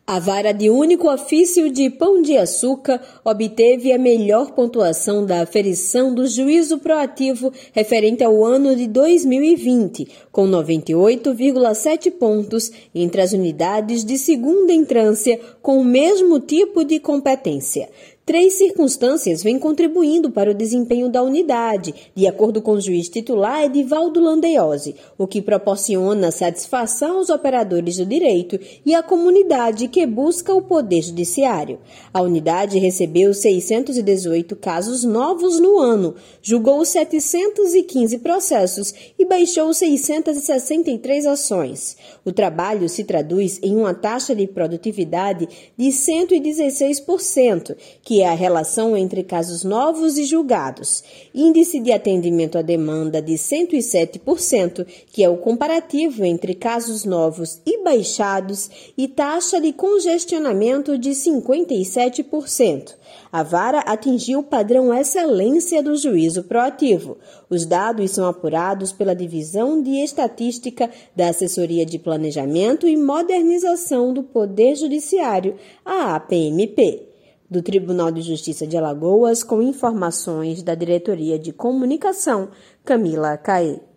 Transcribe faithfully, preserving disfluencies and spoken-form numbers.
A Vara de Único Ofício de Pão de Açúcar obteve a melhor pontuação da aferição do juízo proativo referente ao ano de dois mil e vinte, com noventa e oito vírgula sete pontos entre as unidades de segunda entrância com o mesmo tipo de competência. Três circunstâncias vêm contribuindo para o desempenho da unidade, de acordo com o juiz titular Edivaldo Landeiose, o que proporciona satisfação aos operadores do direito e à comunidade que busca o Poder Judiciário. A unidade recebeu seiscentos e dezoito casos novos no ano, julgou setecentos e quinze processos e baixou seiscentas e sessenta e três ações. O trabalho se traduz em uma taxa de produtividade de cento e dezesseis por cento, que é a relação entre casos novos e julgados, índice de atendimento à demanda de cento e sete por cento, que é o comparativo entre casos novos e baixados, e taxa de congestionamento de cinquenta e sete por cento. A Vara atingiu o padrão excelência do juízo proativo. Os dados são apurados pela Divisão de Estatística da Assessoria de Planejamento e Modernização do Poder Judiciário, a A P M P. Do Tribunal de Justiça de Alagoas, com informações da Diretoria de Comunicação, Camila Caê.